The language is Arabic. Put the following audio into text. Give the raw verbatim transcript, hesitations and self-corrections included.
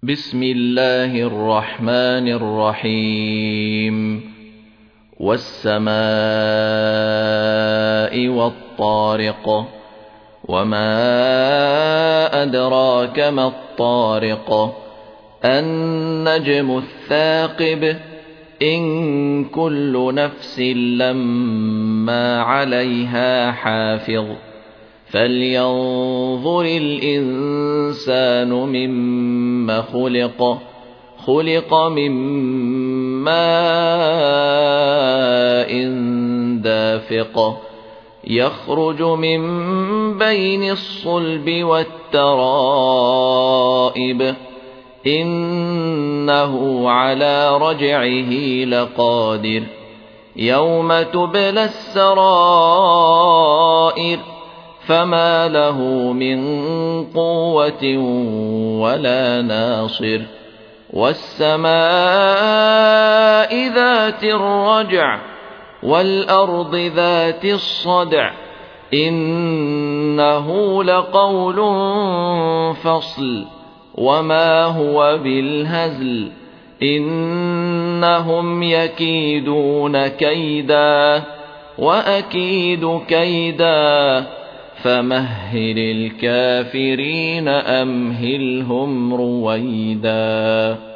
بسم الله الرحمن الرحيم والسماء والطارق وما أدراك ما الطارق النجم الثاقب إن كل نفس لما عليها حافظ فلينظر الإنسان مما خلق خلق من ماء دافق يخرج من بين الصلب والترائب إنه على رجعه لقادر يوم تبلى السرائر فما له من قوة ولا ناصر والسماء ذات الرجع والأرض ذات الصدع إنه لقول فصل وما هو بالهزل إنهم يكيدون كيدا وأكيد كيدا فمهل الكافرين أمهلهم رويدا.